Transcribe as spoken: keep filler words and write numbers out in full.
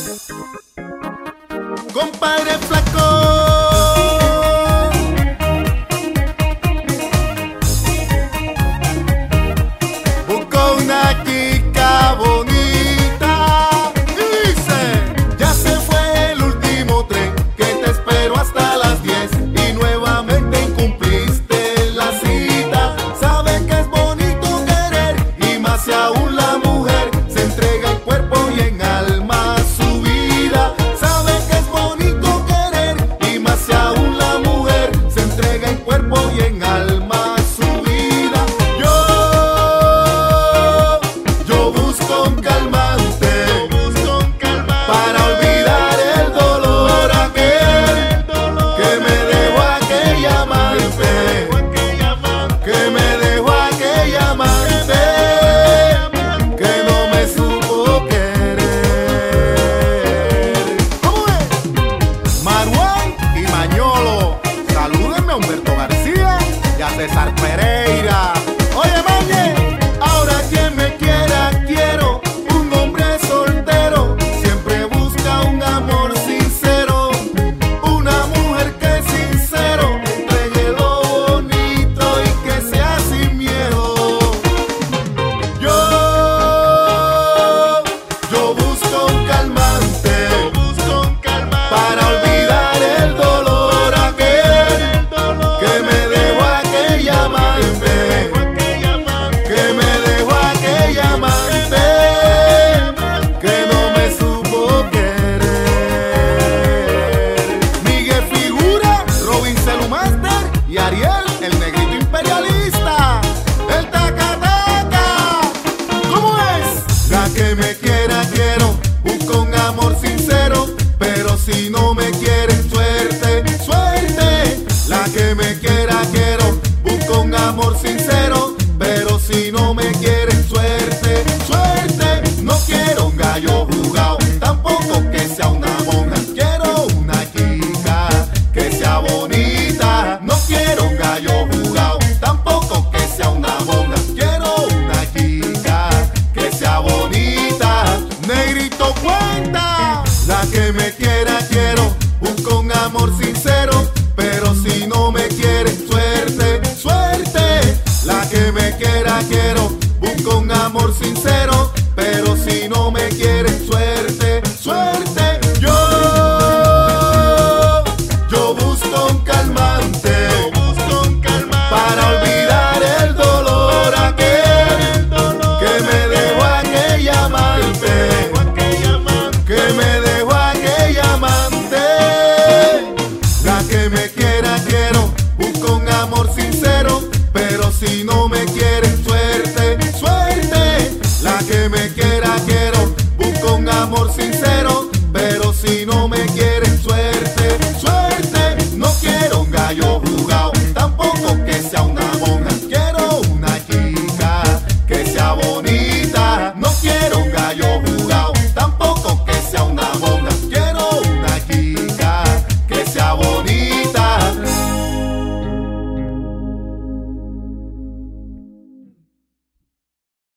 Compadre flaco, busco una chica bonita y dice: ya se fue el último tren, que te espero hasta las diez, y nuevamente incumpliste la cita. Sabe que es bonito querer, y más si aún la mujer se entrega en cuerpo y en alma a su vida. Sabe que es bonito querer, y más si aún la mujer se entrega en cuerpo y en alma a su vida. Yo, yo busco un calmante, para olvidar el dolor aquel que me dejó aquella amante, que me dejó aquella amante, que no me supo querer. ¿Cómo es? Marwan y Mañolo, salúdenme a Humberto García y a César Pereira. Oye, Mañe, ahora quien me quiera quiero, un hombre soltero siempre busca un amor sincero, una mujer que sincero entregue lo bonito y que sea sin miedo. Yo, yo busco un calmante, para olvidar el dolor aquel que me dejó aquella amante, que me dejó aquella amante, que no me supo querer. Miguel Figura, Robin Celumaster y Ariel, el negrito imperialista, el taca taca. ¿Cómo es? La que me quiera quiero, busco un amor sincero, pero si no me quieren, suerte, suerte. La que me quiera quiero, busco un amor sincero, pero si no me quieren, suerte, suerte. No quiero un gallo jugado, tampoco que sea una monja. Quiero una chica que sea bonita. No quiero un gallo jugado, tampoco que sea una monja. Quiero una chica que sea bonita. Negrito cuenta. La que me quiera quiero, busco un amor sincero, pero si no me quieren, suerte, suerte. La que me quiera quiero, busco un amor sincero, pero si no me quieren, suerte, suerte. Yo, yo busco un calmante, para olvidar el dolor aquel que me dejó aquella amante, que me dejó aquella amante. La que me quiera quiero, busco un amor sincero, pero si no me quieren, suerte, suerte. La que me quiera quiero, busco un amor sincero, pero si no me quieren, suerte, suerte. No quiero un gallo jugado,